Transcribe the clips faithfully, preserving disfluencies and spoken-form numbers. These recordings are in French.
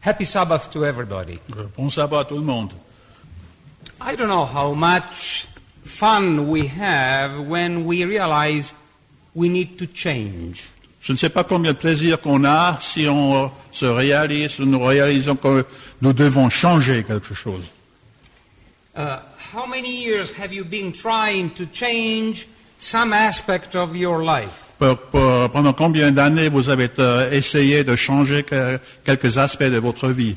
Happy Sabbath to everybody. Bon sabbat à tout le monde. I don't know how much fun we have when we realize we need to change. Je ne sais pas combien de plaisir qu'on a si on se réalise, si nous réalisons que nous devons changer quelque chose. Uh, how many years have you been trying to change some aspect of your life? Pour- pour- pendant combien d'années vous avez euh, essayé de changer que- quelques aspects de votre vie?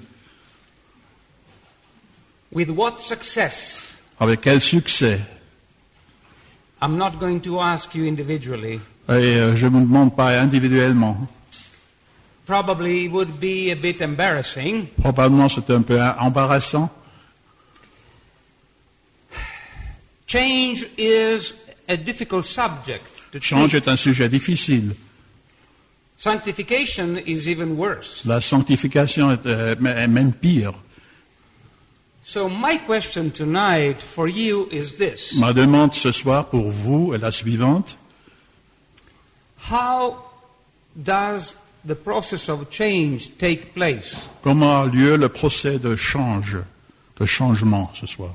With what success? Avec quel succès? I'm not going to ask you individually. Et euh, je ne vous demande pas individuellement. Probably it would be a bit embarrassing. Probablement c'est un peu embarrassant. Change is a difficult subject to Change treat. est un sujet difficile. Sanctification is even worse. La sanctification est, euh, est même pire. So my question tonight for you is this. Ma demande ce soir pour vous est la suivante. How does the process of change take place? Comment a lieu le procès de change, de changement ce soir?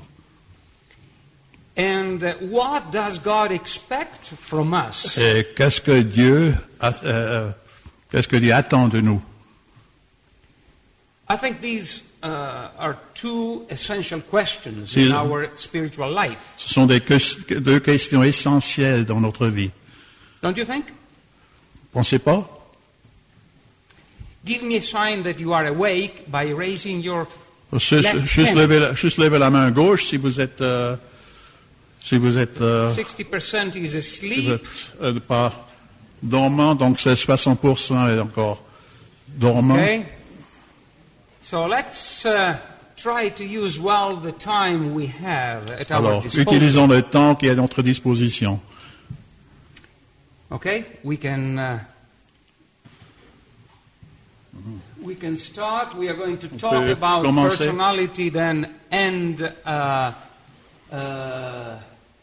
And uh, what does God expect from us? Et qu'est-ce que Dieu, a- euh, qu'est-ce que Dieu attend de nous? I think these uh, are two essential questions Si- in our spiritual life. Ce sont des que- deux questions essentielles dans notre vie. Don't you think? Pensez pas? Give me a sign that you are awake by raising your Juste, left juste hand. lever la, juste lever la main gauche si vous êtes, euh, si vous êtes, euh, sixty percent is si vous asleep. êtes euh, pas dormant, donc c'est soixante pour cent est encore dormant. Okay? So let's uh, try to use well the time we have at our Alors, disposal. utilisons le temps qui est à notre disposition. Okay? We can uh, we can start. We are going to talk peut about commencer. personality then and uh, uh,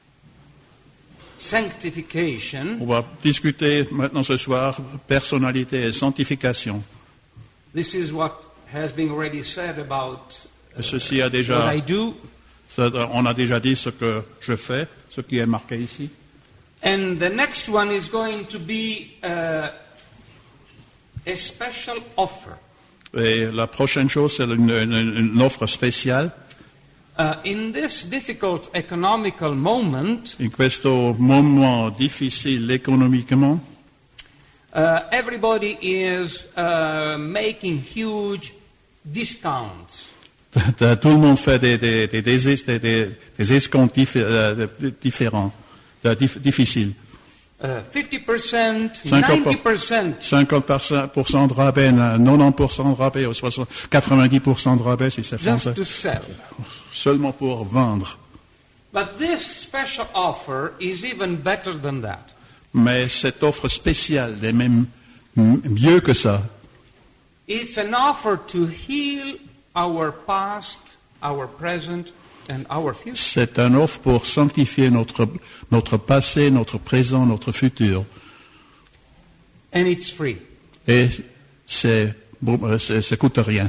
sanctification. On va discuter maintenant ce soir personnalité et sanctification. This is what has been already said about Et ceci a what déjà, I do. ça, on a déjà dit ce que je fais, ce qui est marqué ici. And the next one is going to be uh, a special offer. Et la prochaine chose, c'est une, une- une offre spéciale. Uh, in this difficult economical moment, In questo momento difficile économiquement, uh, everybody is uh, making huge discounts. tout le monde fait des, des, des, des, des, des, des escomptes diffé- euh, différents, euh, dif- difficiles. Uh, fifty percent, cinquante ninety percent. cinquante pour cent de rabais, quatre-vingt-dix pour cent de rabais, ou soixante quatre-vingt-dix pour cent de rabais si c'est français. Just to sell. Seulement pour vendre. But this special offer is even better than that. Mais cette offre spéciale est même m- mieux que ça. It's an offer to heal our past, our present, and our future. C'est une offre pour sanctifier notre, notre passé, notre présent, notre futur. And it's free. Et c'est, bon, euh, c'est, ça coûte rien.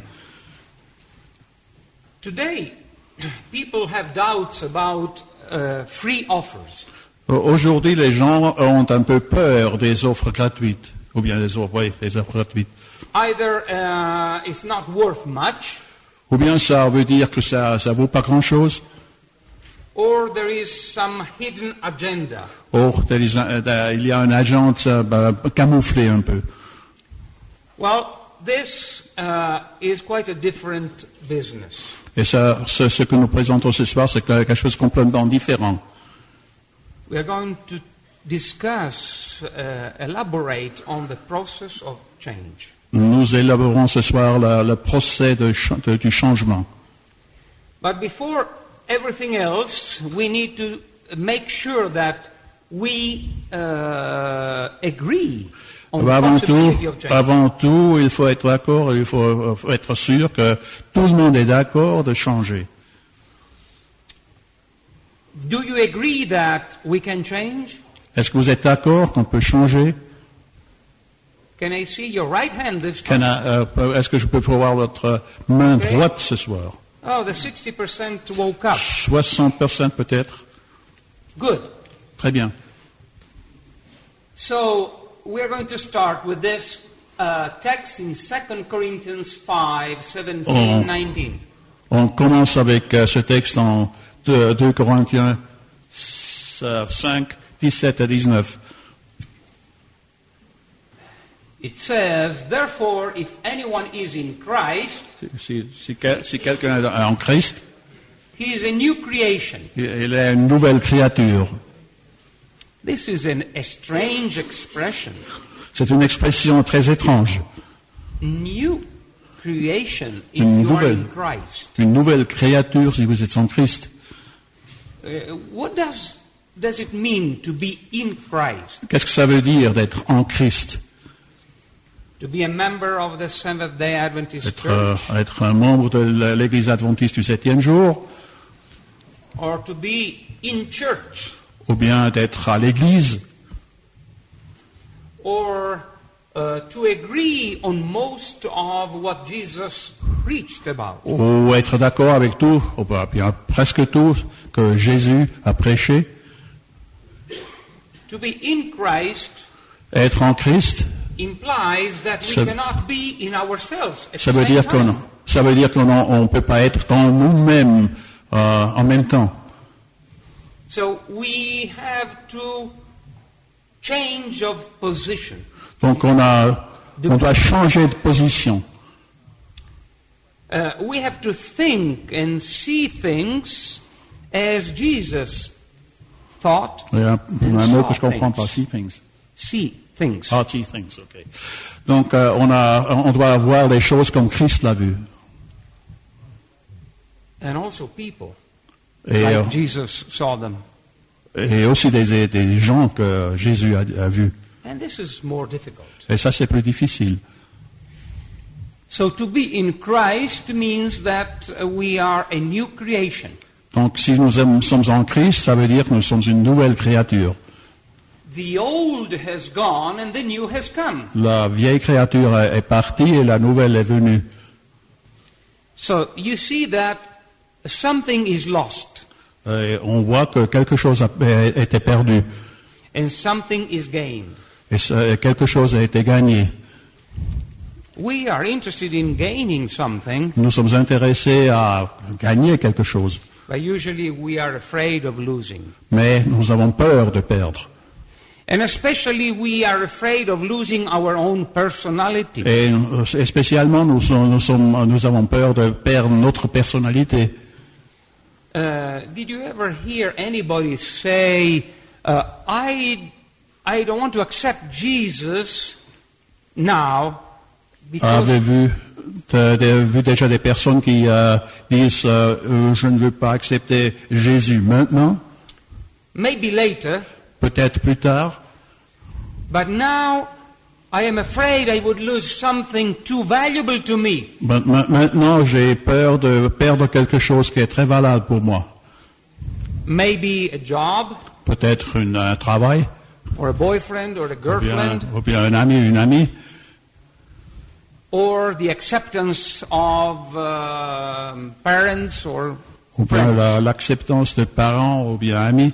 Today, people have doubts about uh, free offers. Aujourd'hui, les gens ont un peu peur des offres gratuites, ou bien des offres, oui, des offres gratuites. Either uh, it's not worth much, Ou bien ça veut dire que ça, ça vaut pas grand-chose. or there is some hidden agenda. Or, there is un- euh, il y a un agent euh, ben, camouflé un peu. Well, this uh, is quite a different business. Et ça, ce, ce que nous présentons ce soir, c'est quelque chose de complètement différent. We are going to discuss, uh, elaborate on the process of change. Nous élaborons ce soir la- le procès de cha- de- du changement. But before everything else, we need to make sure that we uh, agree on the Avant tout, possibility of change. avant tout, il faut être d'accord, il faut faut être sûr que tout le monde est d'accord de changer. Do you agree that we can change? Est-ce que vous êtes d'accord qu'on peut changer? Can I see your right hand this Can time? I, euh, est-ce que je peux voir votre main Okay. droite ce soir? Oh, the sixty percent woke up. soixante pour cent peut-être. Good. Très bien. So we're going to start with this uh, text in Second Corinthians five, seventeen, Oh. nineteen. On commence avec euh, ce texte en deux, deux Corinthiens cinq, dix-sept à dix-neuf. It says, therefore, if anyone is in Christ, Si, si, quel- si quelqu'un est en Christ, he is a new creation. il il est une nouvelle créature. This is an, a strange expression. C'est une expression très étrange. New creation if Une you are nouvelle. in Christ. Une nouvelle créature si vous êtes en Christ. Uh, what does, does it mean to be in Christ? Qu'est-ce que ça veut dire d'être en Christ? To be a member of the Seventh-day Adventist Être, euh, Church? être un membre de l'Église adventiste du septième jour, Or to be in church? ou bien d'être à l'Église, Or uh, to agree on most of what Jesus preached about? ou être d'accord avec tout, ou bien presque tout que Jésus a prêché. To be in Christ Être en Christ, implies that we Ça- cannot be in ourselves at ça the veut same dire qu'on time. ça veut dire qu'on ne peut pas être dans nous-mêmes euh, en même temps. So we have to change of position. Donc on a, on doit changer de position. Uh, we have to think and see things as Jesus thought Il y a un, and un mot saw que je comprends things. pas, see things. See things. Ah, see things, ok. Donc euh, on, a, on doit voir les choses comme Christ l'a vu. And also people, Et, like euh, Jesus saw them. et aussi des, des gens que Jésus a, a vus. And this is more difficult. Et ça, c'est plus difficile. So to be in Christ means that uh, we are a new creation. Donc si nous aim- sommes en Christ, ça veut dire que nous sommes une nouvelle créature. The old has gone and the new has come. La vieille créature est est partie et la nouvelle est venue. So you see that something is lost Et on voit que quelque chose a a été perdu and something is gained. et ça- et quelque chose a été gagné. We are interested in gaining something, Nous sommes intéressés à gagner quelque chose, but usually we are afraid of losing. mais nous avons peur de perdre. And especially we are afraid of losing our own personality. Et, euh, et spécialement, nous, sommes- nous sommes- nous avons peur de perdre notre personnalité. Uh, did you ever hear anybody say, uh, I, I don't want to accept Jesus now because Avez-vous de- de- vu déjà des personnes qui euh, disent euh, euh, je ne veux pas accepter Jésus maintenant, maybe later, peut-être plus tard, but now I am afraid I would lose something too valuable to me. Ma- ma- maintenant j'ai peur de perdre quelque chose qui est très valable pour moi. Maybe a job, Peut-être une- un travail, or a boyfriend, or a ou bien, girlfriend, ou bien un ami, une amie, or the acceptance of um parents or ou bien friends. la- l'acceptance de parents ou bien amis.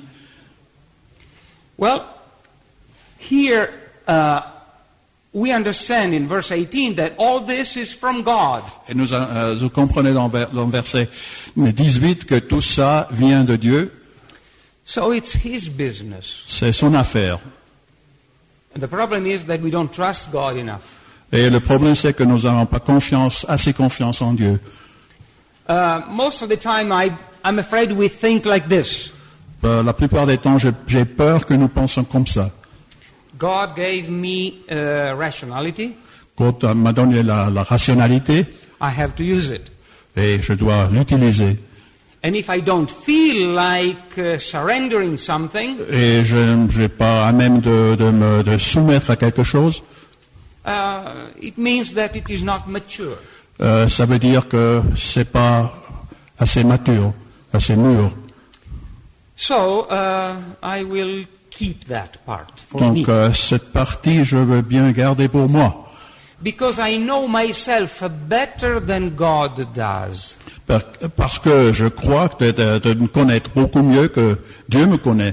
Well, here uh, we understand in verse eighteen that all this is from God. Et nous, euh, vous comprenez dans, ver- dans le verset dix-huit que tout ça vient de Dieu, So it's His business. c'est son affaire. And the problem is that we don't trust God enough. Et le problème, c'est que nous n'avons pas confiance, assez confiance en Dieu. Uh, most of the time, I, I'm afraid we think like this. Euh, la plupart des temps, je- j'ai peur que nous pensions comme ça. God gave me uh, rationality. Quand on m'a donné la, la rationalité, I have to use it. et je dois l'utiliser. And if I don't feel like uh, surrendering something, Et je n'ai pas à même de, de me de soumettre à quelque chose, uh, it means that it is not mature. euh, ça veut dire que c'est pas assez mature, assez mûr. So uh, I will keep that part for me. Donc euh, cette partie, je veux bien garder pour moi. Because I know myself better than God does. Par- Parce que je crois de, de, de me connaître beaucoup mieux que Dieu me connaît.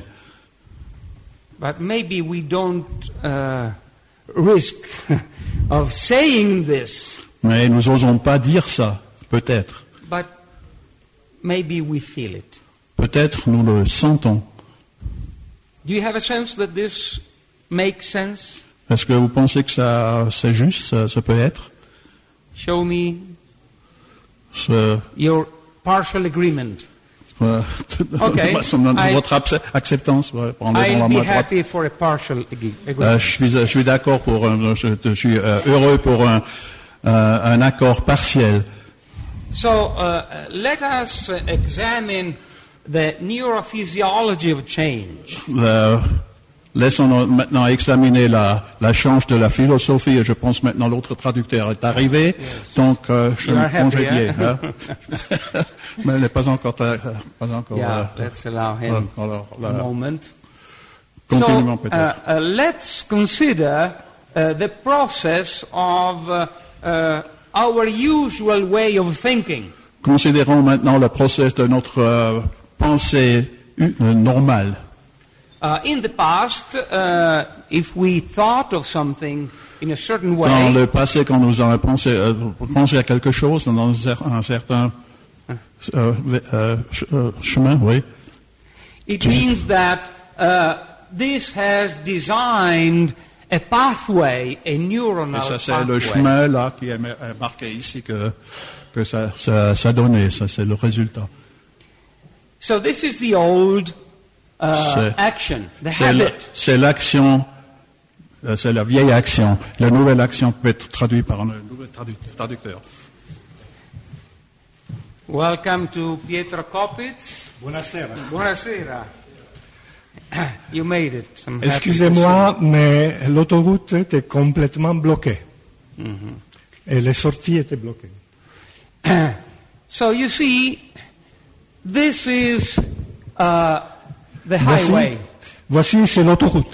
But maybe we don't uh, risk of saying this, Mais nous n'osons pas dire ça, peut-être. but maybe we feel it. Peut-être nous le sentons. Do you have a sense that this makes sense? Est-ce que vous pensez que ça, c'est juste, ça, ça peut être Show me ce, your partial agreement. euh, Okay. I- votre abse- acceptance ouais, prendre I'll dans la be main droite. happy for a partial ag- Euh, agreement. je suis, je suis d'accord pour, un, je, je suis euh, heureux pour un, euh, un accord partiel. So uh, let us uh, examine the neurophysiology of change. Euh, laissons-nous maintenant examiner la, la change de la philosophie, et je pense maintenant l'autre traducteur est arrivé, donc euh, je You me are happy, congédier. hein? Hein? Mais elle n'est pas encore... euh, pas encore Yeah, euh, let's allow him euh, alors, a là, moment. continuons So, peut-être. uh, uh, let's consider uh, the process of uh, uh, our usual way of thinking. Considérons maintenant le processus de notre euh, pensée euh, normale. Uh, in the past, uh, if we thought of something in a certain Dans way, le passé, quand nous avons pensé, euh, pensé à quelque chose dans un, cer- un certain euh, euh, ch- euh, chemin, oui, it means that uh, this has designed a pathway, a neuronal et ça c'est le pathway. chemin là qui est ma- est marqué ici que, que ça, ça, ça donnait, ça c'est le résultat. So this is the old uh, C'est- action, the C'est la- habit. c'est l'action, euh, c'est la vieille action. La nouvelle action peut être traduite par un nouvel tradu- traducteur. Welcome to Pietro Kopitz. Buonasera. Buonasera. You made it. I'm happy to Excusez-moi, mais l'autoroute était complètement bloquée. Et les sorties étaient bloquées. see. So you see, this is uh, the Voici, highway. voici c'est l'autoroute.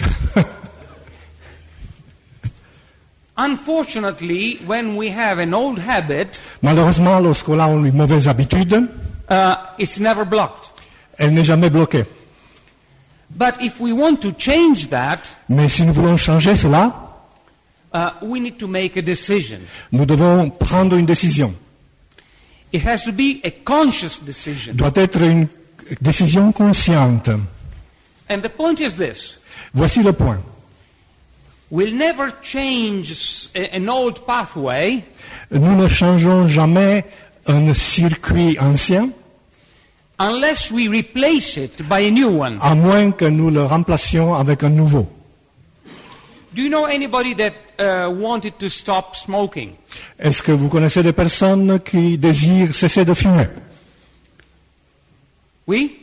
Unfortunately, when we have an old habit, Malheureusement, lorsqu'on a une mauvaise habitude, uh, it's never blocked. elle n'est jamais bloquée. But if we want to change that, Mais si nous voulons changer cela, uh, we need to make a decision. nous devons prendre une décision. It has to be a conscious decision. Doit être une décision consciente. And the point is this. Voici le point. We'll never change a- an old pathway Nous ne changeons jamais un circuit ancien, unless we replace it by a new one. à moins que nous le remplacions avec un nouveau. Do you know anybody that uh, wanted to stop smoking? Est-ce que vous connaissez des personnes qui désirent cesser de fumer? Oui?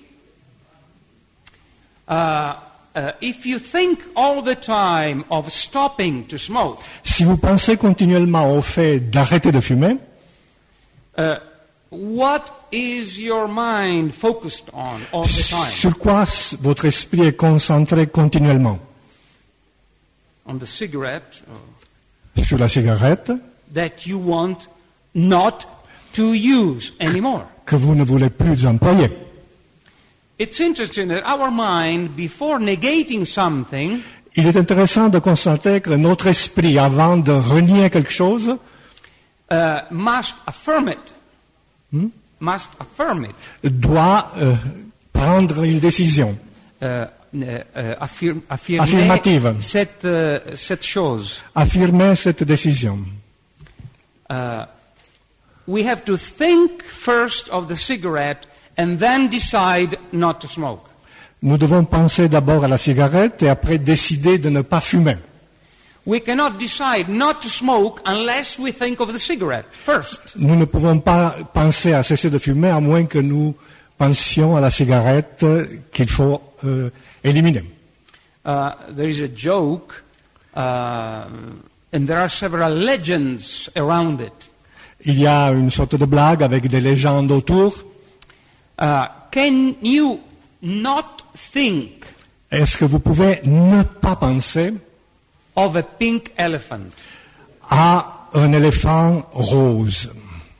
Uh, uh, if you think all the time of stopping to smoke, Si vous pensez continuellement au fait d'arrêter de fumer, uh, what is your mind focused on all the time? sur quoi s- votre esprit est concentré continuellement? On the cigarette uh, Sur la cigarette that you want not to use anymore. que vous ne voulez plus employer. It's interesting that our mind, before negating something, Il est intéressant de constater que notre esprit, avant de renier quelque chose, uh, must affirm it. Must affirm it. doit euh, prendre une décision. Uh, uh, uh, affirm, affirmer Affirmative. Cette, uh, cette chose. Affirmer cette décision. Uh, we have to think first of the cigarette and then decide not to smoke. Nous devons penser d'abord à la cigarette et après décider de ne pas fumer. We cannot decide not to smoke unless we think of the cigarette first. Nous ne pouvons pas penser à cesser de fumer à moins que nous pensions à la cigarette qu'il faut euh, éliminer. Uh, there is a joke, uh, and there are several legends around it. Il y a une sorte de blague avec des légendes autour. Uh, can you not think Est-ce que vous pouvez ne pas penser of a pink elephant? à un éléphant rose?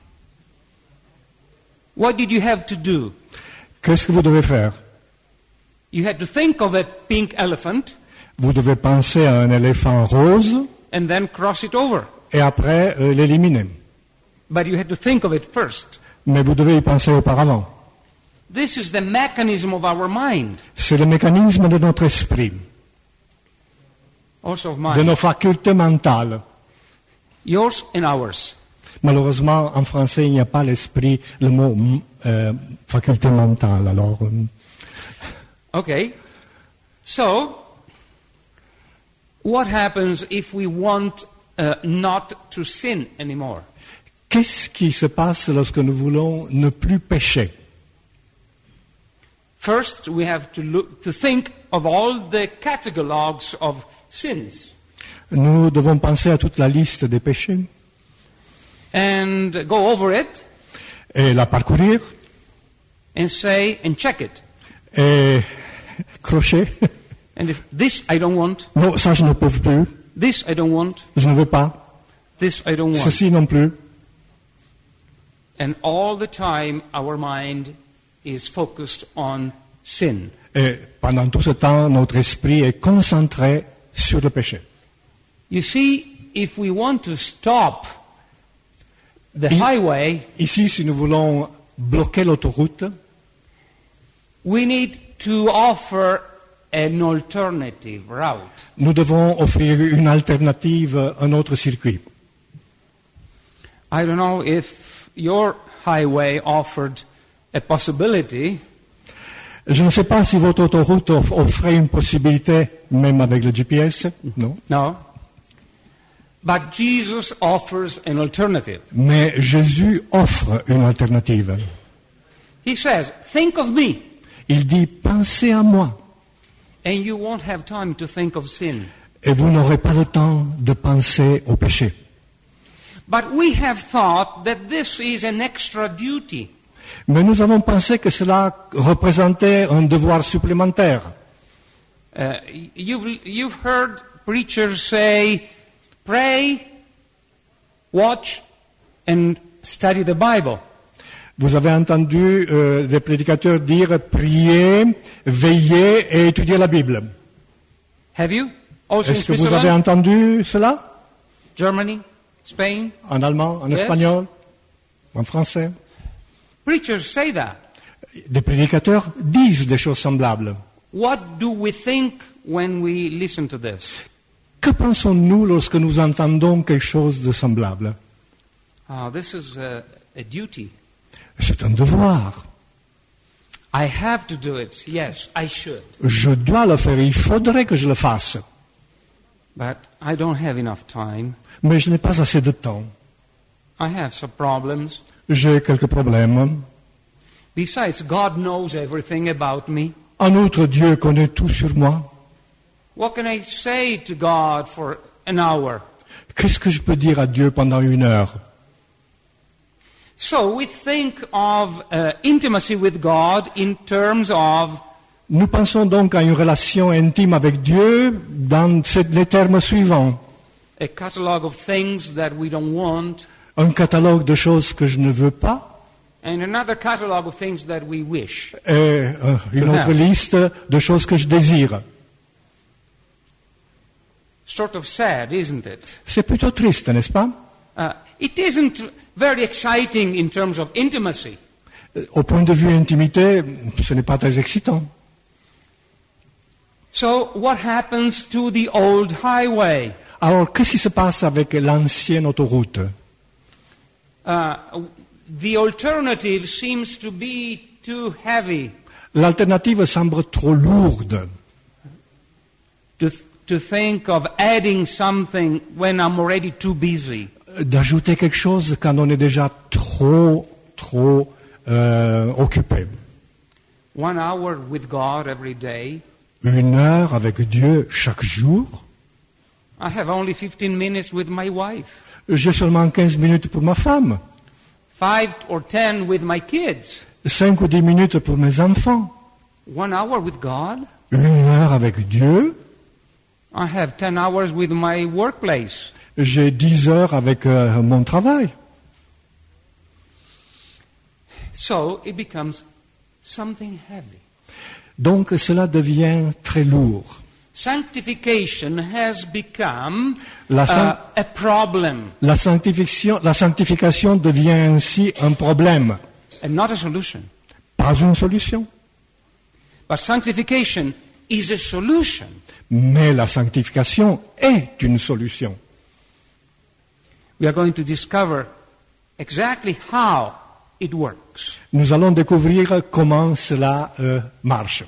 What did you have to do? Qu'est-ce que vous devez faire? You had to think of a pink elephant Vous devez penser à un éléphant rose and then cross it over. et après euh, l'éliminer. But you had to think of it first. Mais vous devez y penser auparavant. This is the mechanism of our mind, C'est le mécanisme de notre esprit, also of de mine, nos facultés mentales. yours and ours. Malheureusement, en français, il n'y a pas l'esprit, le mot mm, euh, faculté mentale. Alors, euh, Okay. So, what happens if we want uh, not to sin anymore? qu'est-ce qui se passe lorsque nous voulons ne plus pécher? First, we have to look to think of all the catalogs of sins Nous devons penser à toute la liste des péchés and go over it et la parcourir and say and check it. et crocher. And if this I don't want, Non, ça je ne peux plus, this I don't want, je ne veux pas, this I don't want. ceci non plus. And all the time our mind is focused on sin. Et pendant tout ce temps, notre esprit est concentré sur le péché. You see, if we want to stop the I- highway, Ici, si nous voulons bloquer l'autoroute, we need to offer an alternative route. nous devons offrir une alternative, un autre circuit. I don't know if your highway offered a possibility, Je ne sais pas si votre autoroute off- offrait une possibilité, même avec le G P S, non. no. But Jesus offers an alternative. Mais Jésus offre une alternative. He says, think of me, Il dit, pensez à moi, and you won't have time to think of sin. et vous n'aurez pas le temps de penser au péché. But we have thought that this is an extra duty. Mais nous avons pensé que cela représentait un devoir supplémentaire. Uh, you've, you've heard preachers say, pray, watch, and study the Bible. Vous avez entendu euh, des prédicateurs dire prier, veiller et étudier la Bible. Have you? Also in Est-ce que vous avez Switzerland, entendu cela? Germany, Spain? En allemand, en Yes. espagnol, en français? Preachers say that. Des prédicateurs disent des choses semblables. What do we think when we listen to this? Que pensons-nous lorsque nous entendons quelque chose de semblable? Ah, this is a, a duty. C'est un devoir. I have to do it. Yes, I should. Je dois le faire, il faudrait que je le fasse. But I don't have enough time. Mais je n'ai pas assez de temps. I have some problems. J'ai quelques problèmes. Besides, God knows everything about me. En outre, Dieu connaît tout sur moi. What can I say to God for an hour? Qu'est-ce que je peux dire à Dieu pendant une heure? So we think of uh, intimacy with God in terms of Nous pensons donc à une relation intime avec Dieu dans ces- les termes suivants. a catalogue of things that we don't want, Un catalogue de choses que je ne veux pas and another catalogue of things that we wish. et euh, une To autre have. liste de choses que je désire. Sort of sad, isn't it? C'est plutôt triste, n'est-ce pas? Uh, it isn't very exciting in terms of intimacy. Euh, Au point de vue intimité, ce n'est pas très excitant. So what happens to the old highway? Alors, qu'est-ce qui se passe avec l'ancienne autoroute? Uh, the alternative seems to be too heavy L'alternative semble trop lourde. to, to think of adding something when I'm already too busy. D'ajouter quelque chose quand on est déjà trop, trop euh, occupé. One hour with God every day. Une heure avec Dieu chaque jour. I have only fifteen minutes with my wife. J'ai seulement quinze minutes pour ma femme. Five or ten with my kids. Cinq ou dix minutes pour mes enfants. One hour with God? une heure avec Dieu, I have ten hours with my workplace. j'ai dix heures avec euh, mon travail. So it becomes something heavy. Donc cela devient très lourd. Sanctification has become La, uh, san- a problem la sanctification, la sanctification devient ainsi un problème, and not a solution. pas une solution. But sanctification is a solution. Mais la sanctification est une solution. We are going to discover exactly how it works. Nous allons découvrir comment cela euh, marche.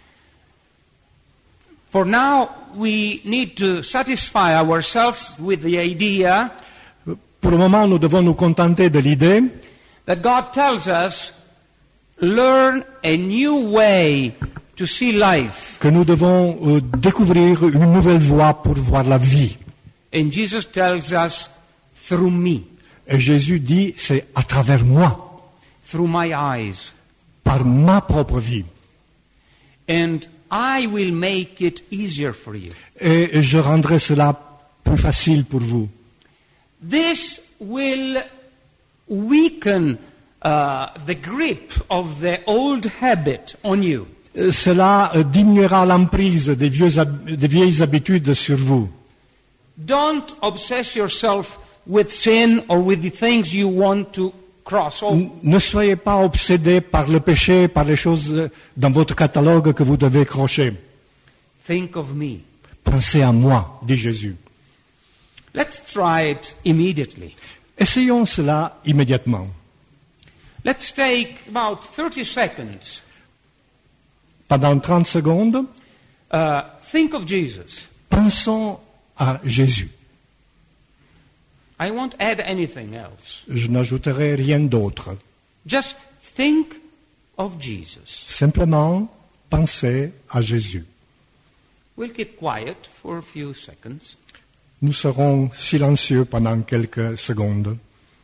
For now, we need to satisfy ourselves with the idea Pour le moment, nous devons nous contenter de l'idée that God tells us, learn a new way to see life. que nous devons euh, découvrir une nouvelle voie pour voir la vie. And Jesus tells us, through me, Et Jésus dit, c'est à travers moi, through my eyes. par ma propre vie. And I will make it easier for you. Et je rendrai cela plus facile pour vous. This will weaken uh, the grip of the old habit on you. Euh, Cela euh, diminuera l'emprise des, vieux hab- des vieilles habitudes sur vous. Don't obsess yourself with sin or with the things you want to cross over. N- Ne soyez pas obsédés par le péché, par les choses euh, dans votre catalogue que vous devez crocher. Think of me. Pensez à moi, dit Jésus. Let's try it immediately. Essayons cela immédiatement. Let's take about thirty seconds. Pendant trente secondes, Uh, think of Jesus. pensons à Jésus. I won't add anything else. Je n'ajouterai rien d'autre. Just think of Jesus. Simplement, pensez à Jésus. We'll keep quiet for a few seconds. Nous serons silencieux pendant quelques secondes.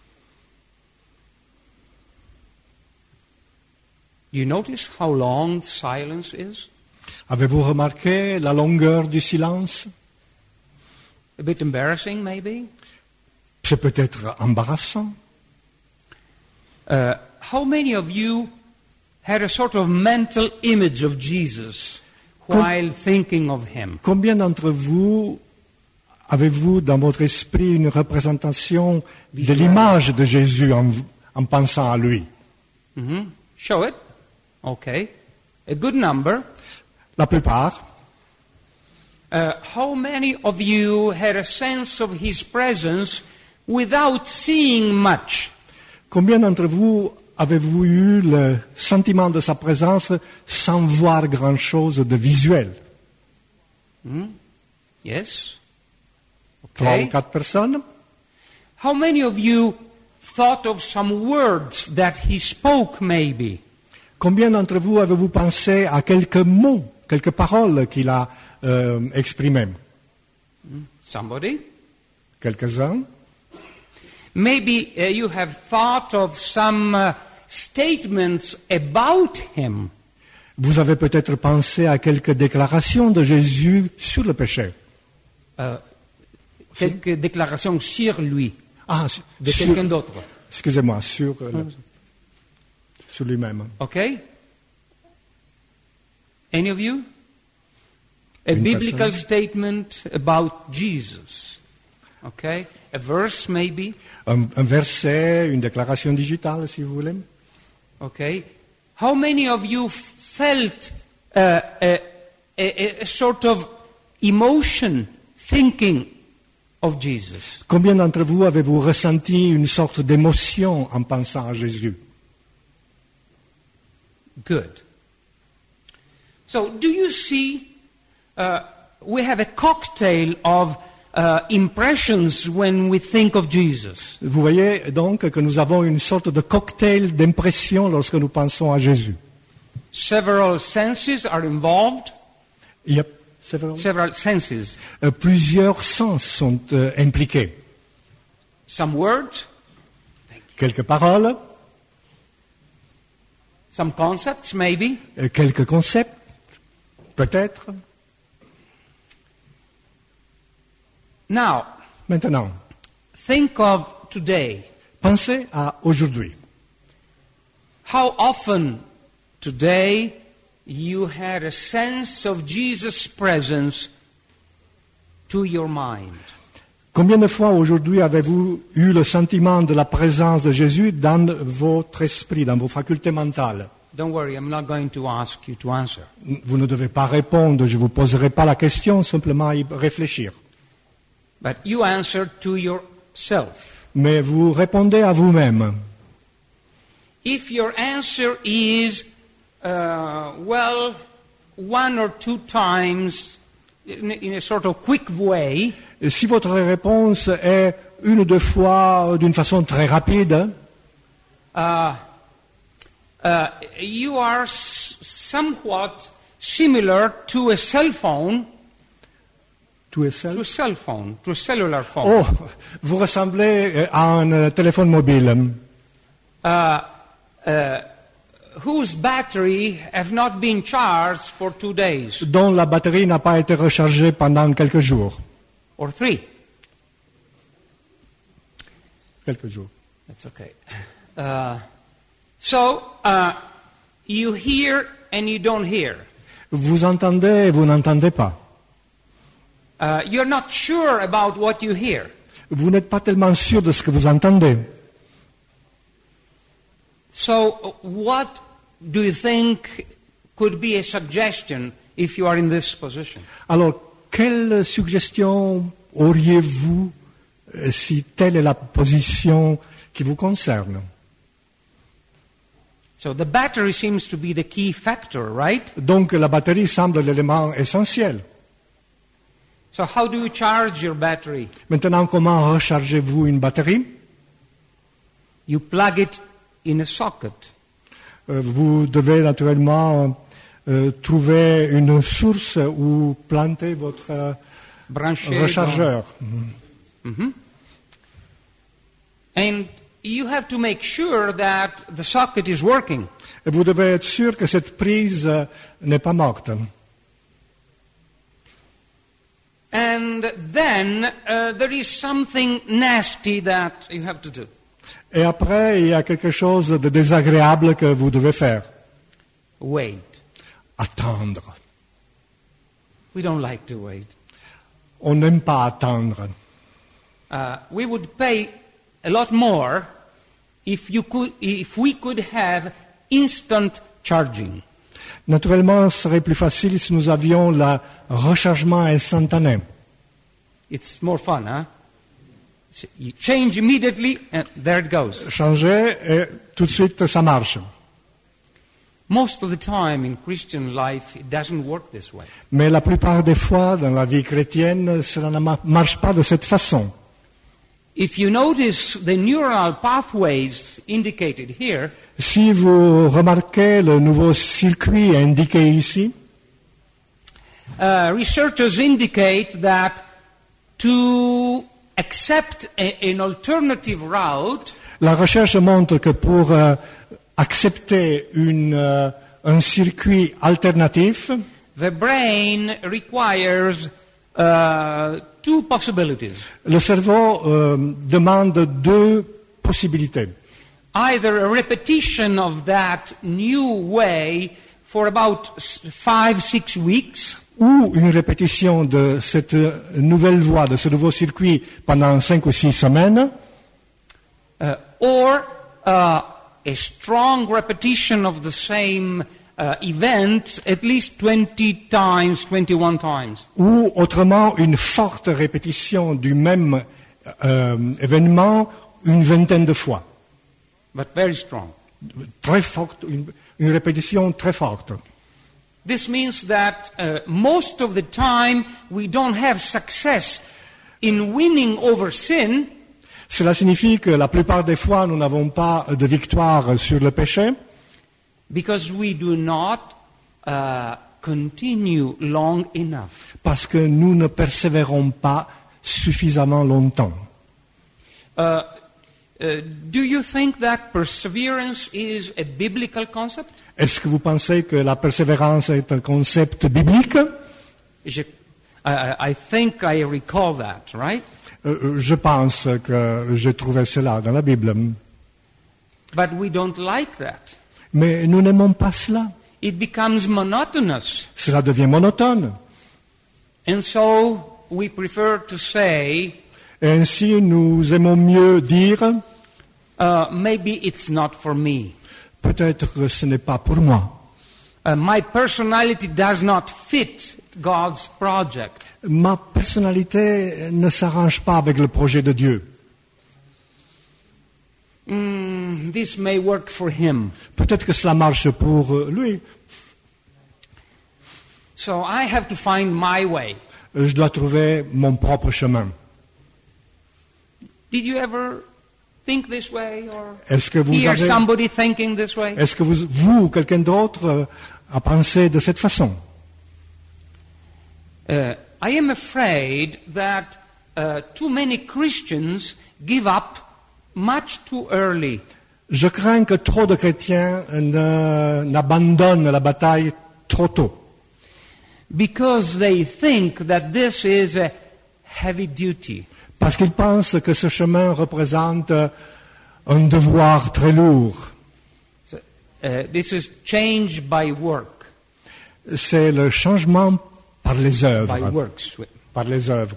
You notice how long silence is? Avez-vous remarqué la longueur du silence? A bit embarrassing, maybe? C'est peut-être embarrassant. Uh, how many of you had a sort of mental image of Jesus while thinking of him? Combien d'entre vous avez-vous dans votre esprit une représentation de l'image de Jésus en, en pensant à lui? Mhm. Show it. Okay. A good number. La plupart. Uh, how many of you had a sense of his presence without seeing much? Combien d'entre vous avez-vous eu le sentiment de sa présence sans voir grand-chose de visuel? Yes? Trois ou Okay. quatre personnes? How many of you thought of some words that he spoke, maybe? Combien d'entre vous avez-vous pensé à quelques mots, quelques paroles qu'il a euh, exprimées? Somebody? Quelques-uns? Maybe uh, you have thought of some uh, statements about him. Vous avez peut-être pensé à quelques déclarations de Jésus sur le péché. Uh, quelques déclarations sur lui, Ah, su- de sur- quelqu'un d'autre. excusez-moi, sur, euh, le- sur lui-même. Okay? Any of you? A Une biblical personne. statement about Jesus. Okay? A verse, maybe. Un, un verset, une déclaration digitale, si vous voulez. Okay? How many of you felt uh, a, a, a sort of emotion thinking of Jesus? Combien d'entre vous avez-vous ressenti une sorte d'émotion en pensant à Jésus? Good. So, do you see? Uh, we have a cocktail of uh, impressions when we think of Jesus. Vous voyez donc que nous avons une sorte de cocktail d'impressions lorsque nous pensons à Jésus. Several senses are involved. Il y a several- Several senses. euh, plusieurs sens sont euh, impliqués. Some words, Quelques paroles, some concepts, maybe. euh, quelques concepts, Peut-être. Now, Maintenant, think of today. pensez à aujourd'hui. How often today you had a sense of Jesus' presence to your mind? Combien de fois aujourd'hui avez-vous eu le sentiment de la présence de Jésus dans votre esprit, dans vos facultés mentales? Don't worry, I'm not going to ask you to answer. Vous ne devez pas répondre, je ne vous poserai pas la question, simplement y réfléchir. But you answer to yourself. Mais vous répondez à vous-même. If your answer is, uh, well, one or two times in, in a sort of quick way, Et si votre réponse est une ou deux fois d'une façon très rapide, uh, uh, you are s- somewhat similar to a cell phone, tout est seul. to a cell phone, to a cellular phone. Oh, vous ressemblez euh, à un euh, téléphone mobile Uh, uh, whose battery have not been charged for two days dont la batterie n'a pas été rechargée pendant quelques jours. or three. Quelques jours. That's okay. Uh, so uh, you hear and you don't hear. Vous entendez et vous n'entendez pas. Uh, you're not sure about what you hear. Vous n'êtes pas tellement sûr de ce que vous entendez. So uh, what do you think could be a suggestion if you are in this position? Alors, quelle suggestion auriez-vous euh, si telle est la position qui vous concerne? So the battery seems to be the key factor, right? Donc, la batterie semble l'élément essentiel. So how do you charge your battery? Maintenant, comment rechargez-vous une batterie? You plug it in a socket. Euh, Vous devez naturellement euh, trouver une source où planter votre euh, Branché rechargeur. dans- And you have to make sure that the socket is working. Et vous devez être sûr que cette prise euh, n'est pas morte. And then uh, there is something nasty that you have to do. Et après, il y a quelque chose de désagréable que vous devez faire. Wait. Attendre. We don't like to wait. On n'aime pas attendre. Uh, we would pay a lot more if, you could, if we could have instant charging. Naturellement, ce serait plus facile si nous avions le rechargement instantané. It's more fun, huh? So you change immediately, and there it goes. Changer et tout de suite ça marche. Most of the time in Christian life, it doesn't work this way. Mais la plupart des fois, dans la vie chrétienne, cela ne ma- marche pas de cette façon. If you notice the neural pathways indicated here, Si vous remarquez le nouveau circuit indiqué ici, uh, researchers indicate that to accept a, an alternative route, la recherche montre que pour euh, accepter une, euh, un circuit alternatif, the brain requires uh, two possibilities. le cerveau euh, demande deux possibilités. Either a repetition of that new way for about s- five, six weeks, Ou une répétition de cette nouvelle voie, de ce nouveau circuit pendant cinq ou six semaines, uh, or uh, a strong repetition of the same uh, event at least twenty times, twenty-one times. ou autrement une forte répétition du même euh, événement une vingtaine de fois. But very strong. Très forte, une, une répétition très forte. This means that uh, most of the time we don't have success in winning over sin Cela signifie que la plupart des fois, nous n'avons pas de victoire sur le péché because we do not uh, continue long enough. parce que nous ne persévérons pas suffisamment longtemps. Uh, uh, do you think that perseverance is a biblical concept? Est-ce que vous pensez que la persévérance est un concept biblique? Je, I, I think I recall that, right? Euh, Je pense que j'ai trouvé cela dans la Bible. But we don't like that. Mais nous n'aimons pas cela. It becomes monotonous. Cela devient monotone. And so we prefer to say, Et ainsi, nous aimons mieux dire, uh, maybe it's not for me. peut-être que ce n'est pas pour moi. Uh, my personality does not fit God's project. Ma personnalité ne s'arrange pas avec le projet de Dieu. Mm, this may work for him. Peut-être que cela marche pour euh, lui. So I have to find my way. Je dois trouver mon propre chemin. Did you ever think this way or Est-ce que vous hear avez, somebody thinking this way? est-ce que vous, vous ou quelqu'un d'autre euh, a pensé de cette façon? Uh, I am afraid that uh, too many Christians give up much too early. Je crains que trop de chrétiens ne- n'abandonnent la bataille trop tôt. Because they think that this is a heavy duty. Parce qu'ils pensent que ce chemin représente euh, un devoir très lourd. So, uh, this is change by work. C'est le changement par les By œuvres. works. Par les œuvres.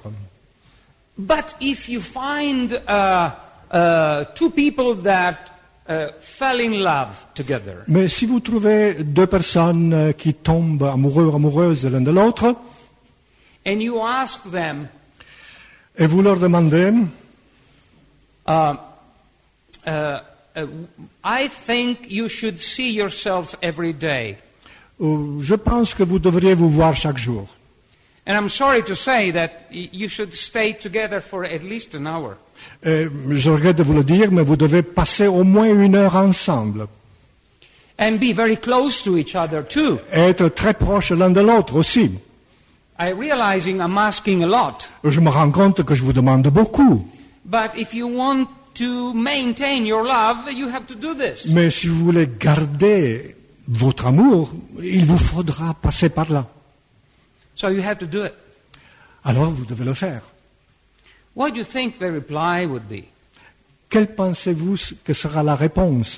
But if you find uh, uh, two people that uh, fell in love together, Mais si vous trouvez deux personnes euh, qui tombent amoureux ou amoureuses l'un de l'autre, and you ask them, et vous leur demandez, uh, uh, uh, I think you should see yourselves every day. euh, je pense que vous devriez vous voir chaque jour. And I'm sorry to say that y- you should stay together for at least an hour. Et je regrette de vous le dire, mais vous devez passer au moins une heure ensemble. And be very close to each other too. Et être très proches l'un de l'autre aussi. I realizing I'm asking a lot, Je me rends compte que je vous demande beaucoup. but if you want to maintain your love, you have to do this. Mais si vous voulez garder votre amour, il vous faudra passer par là. So you have to do it. Alors vous devez le faire. What do you think the reply would be? Quelle pensez-vous que sera la réponse?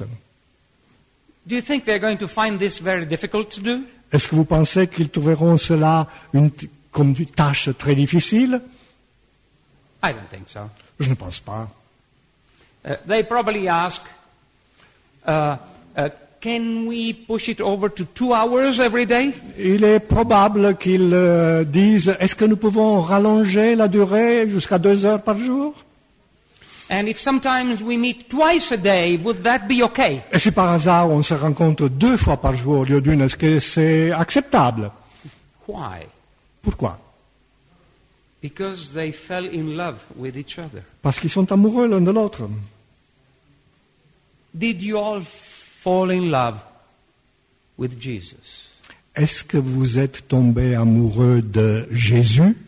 Do you think they're going to find this very difficult to do? Est-ce que vous pensez qu'ils trouveront cela une, comme une tâche très difficile? I don't think so. Je ne pense pas. Uh, they probably ask, uh, uh, can we push it over to two hours every day? Il est probable qu'ils euh, disent, est-ce que nous pouvons rallonger la durée jusqu'à deux heures par jour? And if sometimes we meet twice a day, would that be okay? Et si par hasard on se rencontre deux fois par jour au lieu d'une, est-ce que c'est acceptable? Why? Pourquoi? Because they fell in love with each other. Parce qu'ils sont amoureux l'un de l'autre. Did you all fall in love with Jesus? Est-ce que vous êtes tombés amoureux de Jésus?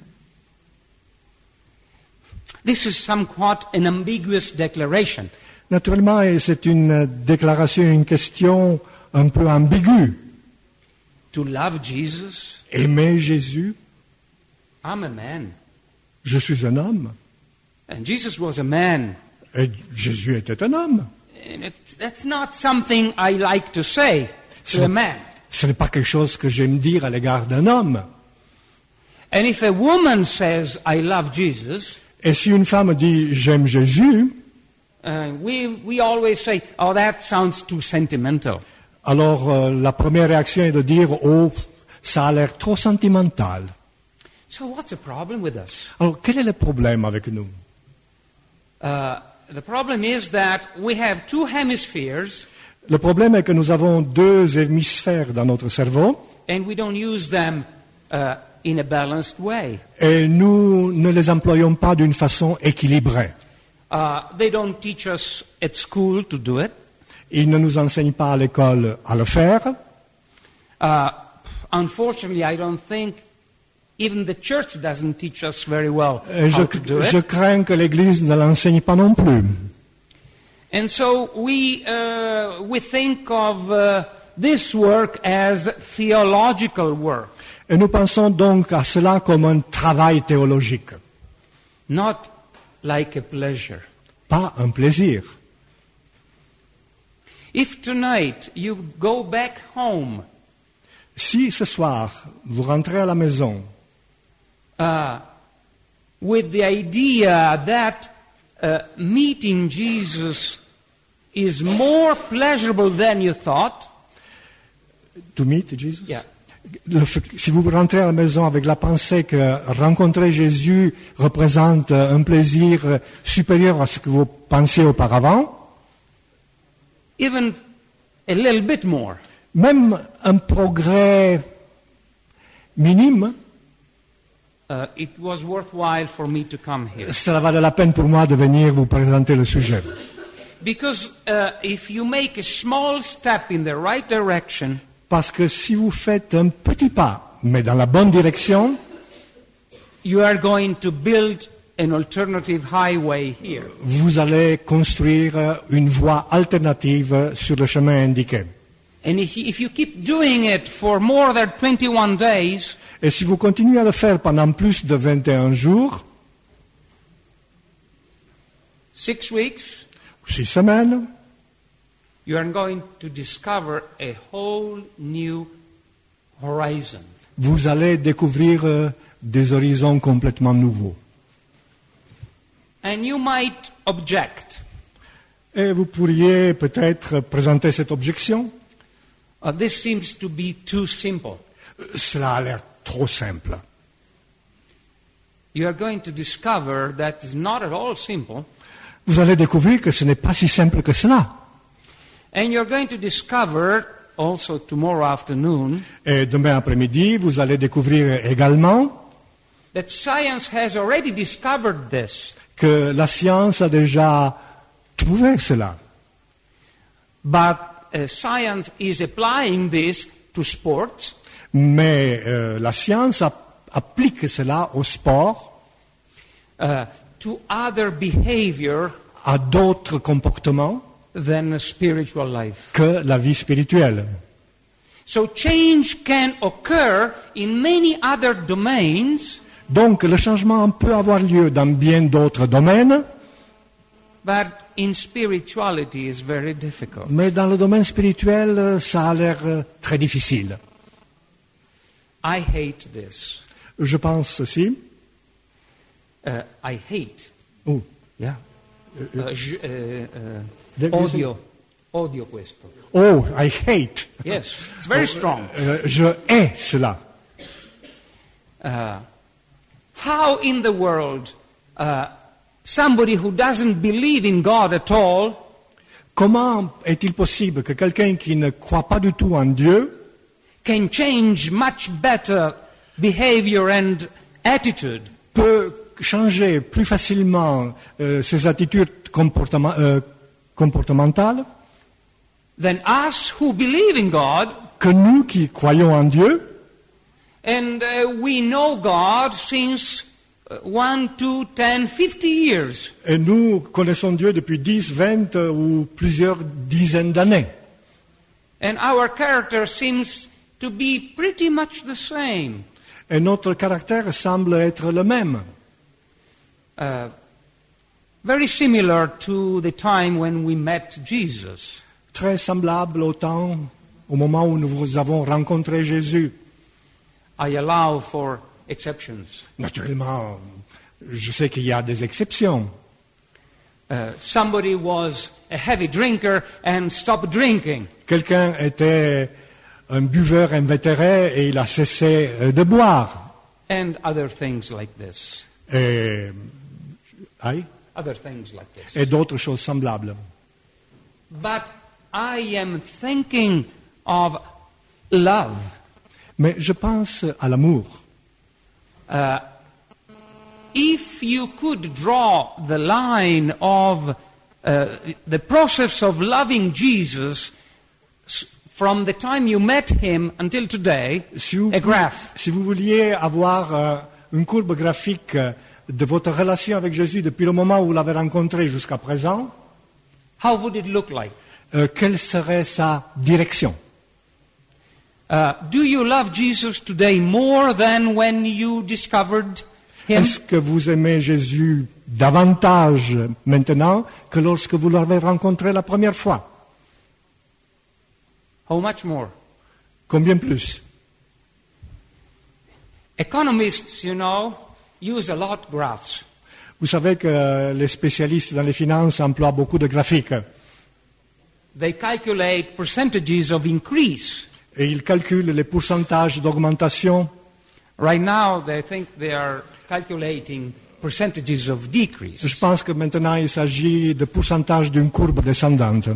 This is somewhat an ambiguous declaration. Naturellement, et c'est une déclaration, une question un peu ambiguë. To love Jesus, Aimer Jésus? I'm a man. Je suis un homme. And Jesus was a man. Et Jésus était un homme. And it's, that's not something I like to say to a man. Ce n'est pas quelque chose que j'aime dire à l'égard d'un homme. And if a woman says, I love Jesus, Et si une femme dit j'aime Jésus, uh, we, we always say, oh, that sounds too sentimental. alors euh, la première réaction est de dire oh, ça a l'air trop sentimental. So what's the problem with us? Alors quel est le problème avec nous? Uh, the problem is that we have two hemispheres Le problème est que nous avons deux hémisphères dans notre cerveau and we don't use them uh, in a balanced way. et nous ne les employons pas d'une façon équilibrée. Uh, they don't teach us at school to do it. Ils ne nous enseignent pas à l'école à le faire. Uh, unfortunately, I don't think even the church doesn't teach us very well Et je, how to do je it. crains que l'Église ne l'enseigne pas non plus. And so we, uh, we think of uh, this work as theological work, Et nous pensons donc à cela comme un travail théologique, not like a pleasure. pas un plaisir. If tonight you go back home Si ce soir, vous rentrez à la maison uh, with the idea that uh, meeting Jesus is more pleasurable than you thought, to meet Jesus, yeah, le fait- si vous rentrez à la maison avec la pensée que rencontrer Jésus représente un plaisir supérieur à ce que vous pensiez auparavant, even a little bit more, même un progrès minime, uh, it was worthwhile for me to come here. cela valait la peine pour moi de venir vous présenter le sujet. Because uh, if you make a small step in the right direction, Parce que si vous faites un petit pas, mais dans la bonne direction, you are going to build an alternative highway here. vous allez construire une voie alternative sur le chemin indiqué. And if you, if you keep doing it for more than twenty-one days, Et si vous continuez à le faire pendant plus de vingt et un jours, six weeks, six semaines, you are going to discover a whole new horizon. vous allez découvrir euh, des horizons complètement nouveaux. And you might object. Et vous pourriez peut-être présenter cette objection. Uh, this seems to be too simple. Euh, Cela a l'air trop simple. You are going to discover that it's not at all simple. Vous allez découvrir que ce n'est pas si simple que cela. And you're going to discover also tomorrow afternoon Et demain après-midi, vous allez découvrir également that science has already discovered this. que la science a déjà trouvé cela. But uh, science is applying this to sports, Mais euh, la science a- applique cela au sport, uh, to other behavior à d'autres comportements than a spiritual life. que la vie spirituelle. So change can occur in many other domains, Donc le changement peut avoir lieu dans bien d'autres domaines, but in spirituality is very difficult. mais dans le domaine spirituel, euh, ça a l'air euh, très difficile. I hate this. Je pense ceci. Uh, I hate. Oh, Yeah. Uh, j- uh, uh, De- odio. Odio questo. oh, I hate. Yes, it's very strong. Euh, je hais cela. Uh, how in the world uh, somebody who doesn't believe in God at all Comment est-il possible que quelqu'un qui ne croit pas du tout en Dieu can change much better behavior and attitude peut changer plus facilement euh, ses attitudes comportema- euh, comportementales than us who believe in God que nous qui croyons en Dieu and uh, we know God since uh, one, two, ten, fifty years. et nous connaissons Dieu depuis dix, vingt euh, ou plusieurs dizaines d'années. And our character seems to be pretty much the same. Et notre caractère semble être le même. Uh, very similar to the time when we met Jesus. Très semblable au temps, au moment où nous avons rencontré Jésus. I allow for exceptions. Naturellement, je sais qu'il y a des exceptions. Uh, somebody was a heavy drinker and stopped drinking. Quelqu'un était un buveur invétéré et il a cessé euh, de boire. And other things like this. Et, aïe, Other things like this. et d'autres choses semblables. But I am thinking of love. Mais je pense à l'amour. Uh, if you could draw the line of uh, the process of loving Jesus s- from the time you met him until today, Si vous, a graph, si vous vouliez avoir euh, une courbe graphique euh, de votre relation avec Jésus depuis le moment où vous l'avez rencontré jusqu'à présent, how would it look like? Euh, quelle serait sa direction? Uh, do you love Jesus today more than when you discovered him? Est-ce que vous aimez Jésus davantage maintenant que lorsque vous l'avez rencontré la première fois? How much more? Combien plus? Economists, you know, use a lot graphs. Vous savez que les spécialistes dans les finances emploient beaucoup de graphiques They calculate percentages of increase. et ils calculent les pourcentages d'augmentation. Right now, they think they are calculating percentages of decrease. Je pense que maintenant il s'agit de pourcentage d'une courbe descendante.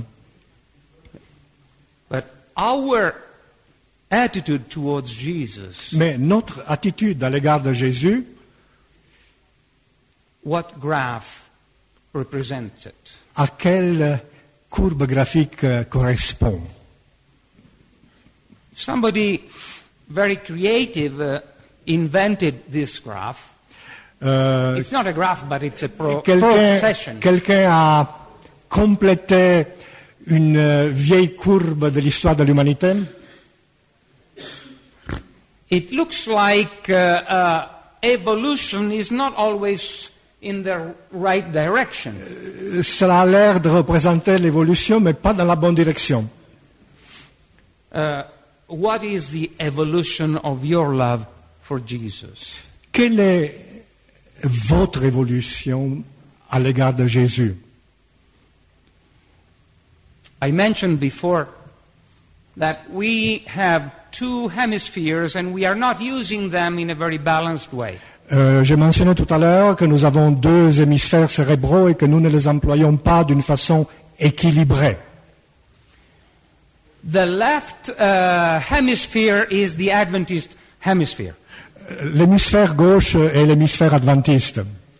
But our attitude towards Jesus, Mais notre attitude à l'égard de Jésus, what graph represents it? à quelle courbe graphique euh, correspond? Somebody very creative uh, invented this graph. Euh, It's not a graph, but it's a pro- Quelqu'un procession. quelqu'un a complété une euh, vieille courbe de l'histoire de l'humanité. It looks like uh, uh, evolution is not always in the right direction. Cela a l'air de représenter l'évolution, mais pas dans la bonne direction. Uh, what is the evolution of your love for Jesus? Quelle est votre évolution à l'égard de Jésus? I mentioned before that we have two hemispheres and we are not using them in a very balanced way. Euh, J'ai mentionné tout à l'heure que nous avons deux hémisphères cérébraux et que nous ne les employons pas d'une façon équilibrée. The left uh, hemisphere is the Adventist hemisphere. L'hémisphère gauche est l'hémisphère adventiste.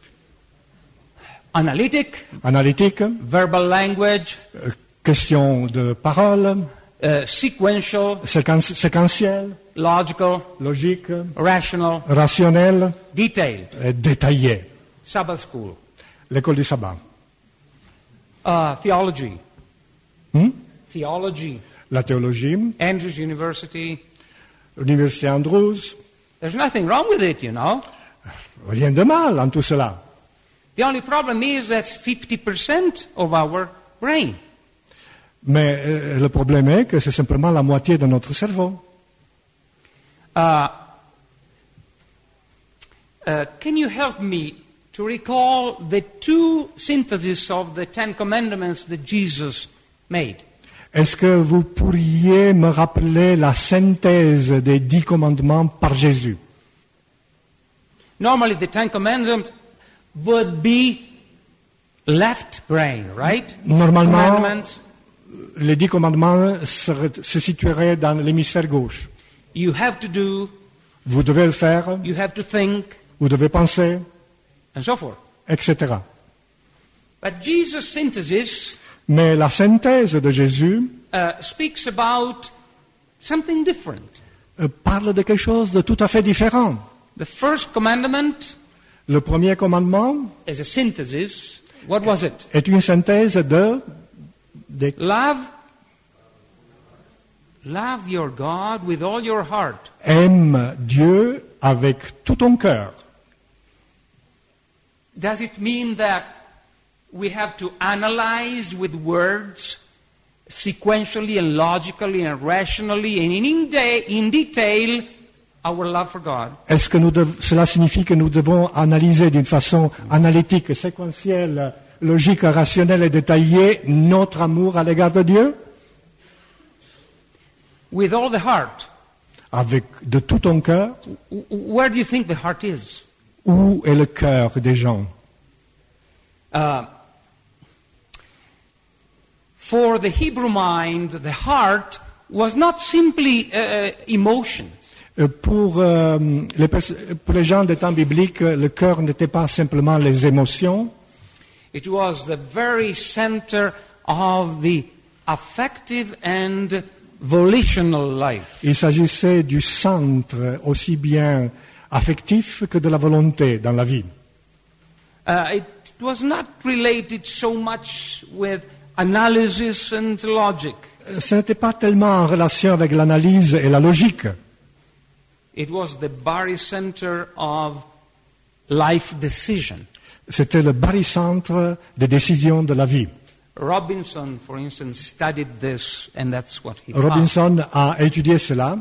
Analytic, Analytique, verbal language, euh, question de parole, uh, sequential, séquence, séquentielle, logical, logique, rational, rationnelle, detailed. et détaillée. Sabbath school. L'école du sabbat. Uh, theology. Hmm? Theology. La théologie, Andrews University. l'université Andrews, There's nothing wrong with it, you know. rien de mal en tout cela. The only problem is that's fifty percent of our brain. Mais euh, le problème est que c'est simplement la moitié de notre cerveau. Uh, uh, can you help me to recall the two syntheses of the Ten Commandments that Jesus made? Est-ce que vous pourriez me rappeler la synthèse des dix commandements par Jésus? Normally, the Ten Commandments would be left brain, right? Normalement, Commandments. les dix commandements seraient- se situeraient dans l'hémisphère gauche. You have to do, Vous devez le faire, you have to think, vous devez penser, and so forth. et cetera. But Jesus' synthesis Mais la synthèse de Jésus uh, speaks about something different. euh, parle de quelque chose de tout à fait différent. The first commandment Le premier commandement is a synthesis. What was it? est une synthèse de des Love. Love your God with all your heart. aime Dieu avec tout ton cœur. Does it mean that we have to analyze with words sequentially and logically and rationally and in, de- in detail our love for God? Est-ce que nous dev- cela signifie que nous devons analyser d'une façon analytique, séquentielle, logique, rationnelle et détaillée notre amour à l'égard de Dieu? With all the heart. Avec de tout ton cœur? W- Where do you think the heart is? Où est le cœur des gens? Uh, for the Hebrew mind, the heart was not simply uh, emotion. Euh, Pour, euh, les, pers- pour les gens des temps bibliques, le cœur n'était pas simplement les émotions, It was the very center of the affective and volitional life. il s'agissait du centre aussi bien affectif que de la volonté dans la vie. Uh, it was not related so much with analysis and logic. Ce n'était pas tellement en relation avec l'analyse et la logique. It was the barycenter of life decision. C'était le barycentre des décisions de la vie. Robinson, for instance, studied this, and that's what he found. Robinson a étudié cela.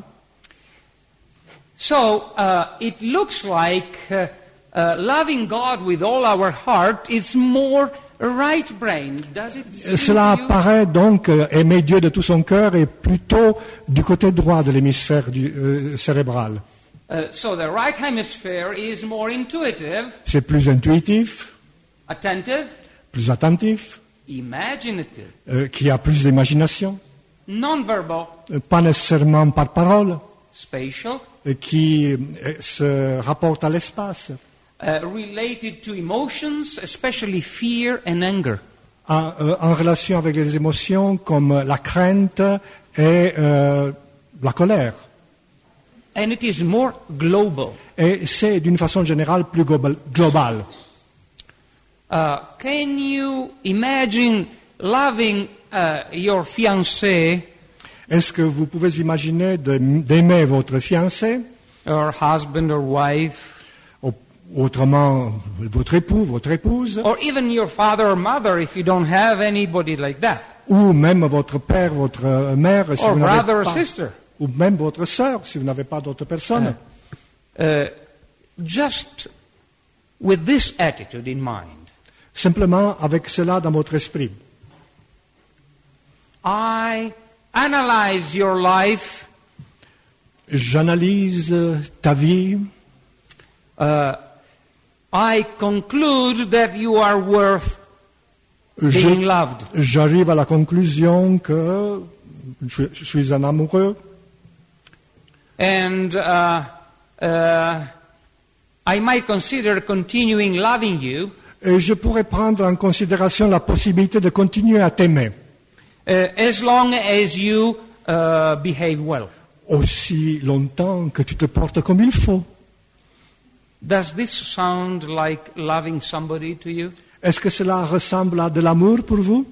So uh, it looks like uh, uh, loving God with all our heart is more right brain. Does it seem Cela to you? paraît donc euh, aimer Dieu de tout son cœur et plutôt du côté droit de l'hémisphère du, euh, cérébral. Uh, so the right hemisphere is more intuitive, C'est plus intuitif, attentive, plus attentif, imaginative, euh, qui a plus d'imagination, non-verbal, euh, pas nécessairement par parole, spatial, euh, qui euh, se rapporte à l'espace, uh, related to emotions, especially fear and anger. en, euh, en relation avec les émotions comme la crainte et euh, la colère. And it is more global. Et c'est d'une façon générale plus global- global. Uh, can you imagine loving uh, your fiancé Est-ce que vous pouvez imaginer de- d'aimer votre fiancé, or husband or wife, au- autrement votre époux, votre épouse, or even your father or mother if you don't have anybody like that, ou même votre père, votre euh, mère, si or vous n'avez brother or pas, sister? ou même votre sœur, si vous n'avez pas d'autres personnes. Uh, just with this attitude in mind, Simplement avec cela dans votre esprit. I analyze your life. J'analyse ta vie, Uh, I conclude that you are worth being je- loved. j'arrive à la conclusion que je, je suis un amoureux, And uh, uh, I might consider continuing loving you et je pourrais prendre en considération la possibilité de continuer à t'aimer, uh, as long as you uh, behave well. aussi longtemps que tu te portes comme il faut. Does this sound like loving somebody to you? Est-ce que cela ressemble à de l'amour pour vous?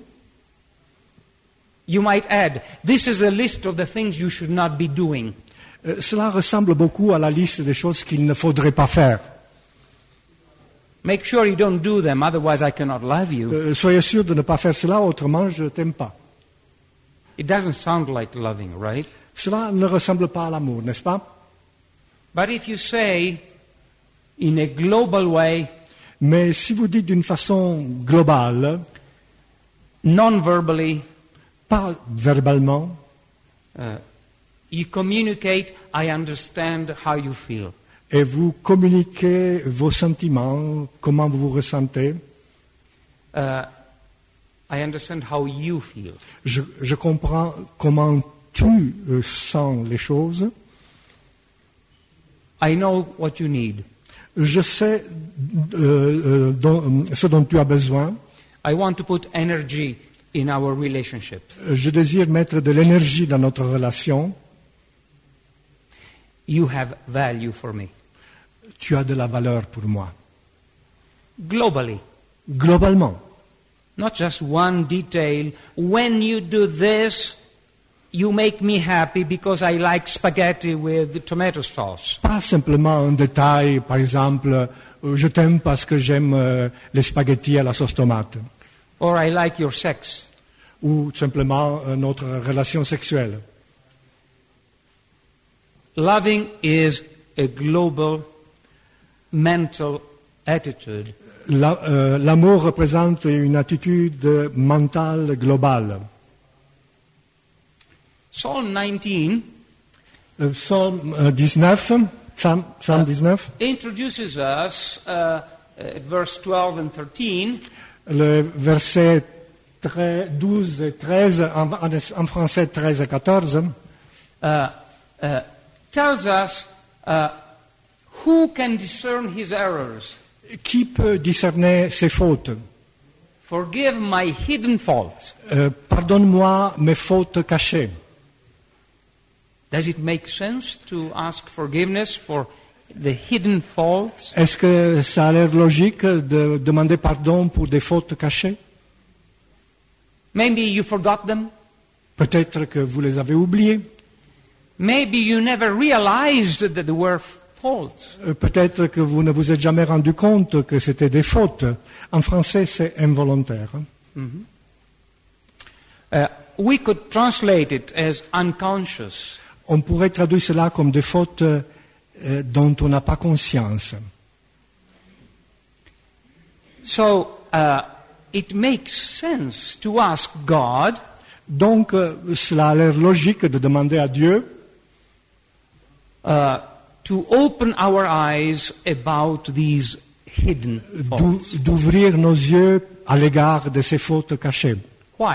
You might add, this is a list of the things you should not be doing. Euh, Cela ressemble beaucoup à la liste des choses qu'il ne faudrait pas faire. Make sure you don't do them, otherwise I cannot love you. Euh, soyez sûr de ne pas faire cela, autrement je ne t'aime pas. It doesn't sound like loving, right? Cela ne ressemble pas à l'amour, n'est-ce pas? But if you say, in a global way, Mais si vous dites d'une façon globale, non-verbally, pas verbalement, uh, you communicate, I understand how you feel. et vous communiquez vos sentiments, comment vous vous ressentez, Uh, I understand how you feel. je, je comprends comment tu euh, sens les choses, I know what you need. je sais euh, euh, dont- ce dont tu as besoin, I want to put energy in our relationship. je désire mettre de l'énergie dans notre relation, You have value for me. tu as de la valeur pour moi. Globally, Globalement, not just one detail. When you do this, you make me happy because I like spaghetti with tomato sauce. pas simplement un détail, par exemple, euh, je t'aime parce que j'aime euh, les spaghettis à la sauce tomate, Or I like your sex. ou simplement euh, notre relation sexuelle. Loving is a global mental attitude. La- euh, L'amour représente une attitude mentale globale. Psalm nineteen Euh, Psaume euh, dix-neuf, Psalm, Psalm dix-neuf, introduces us, uh, at verse twelve and thirteen, le verset tre- douze et treize, en, en- en français treize et quatorze, uh, uh, tells us uh, who can discern his errors. qui peut discerner ses fautes? Forgive my hidden faults. Euh, Pardonne-moi mes fautes cachées. Does it make sense to ask forgiveness for the hidden faults? Est-ce que ça a l'air logique de demander pardon pour des fautes cachées? Maybe you forgot them. Peut-être que vous les avez oubliés. Maybe you never realized that they were faults. Euh, Peut-être que vous ne vous êtes jamais rendu compte que c'était des fautes. En français, c'est involontaire. Uh, we could translate it as unconscious. On pourrait traduire cela comme des fautes euh, dont on n'a pas conscience. So uh, it makes sense to ask God Donc, euh, cela a l'air logique de demander à Dieu uh, to open our eyes about these hidden d'ou- faults. d'ouvrir nos yeux à l'égard de ces fautes cachées. Why?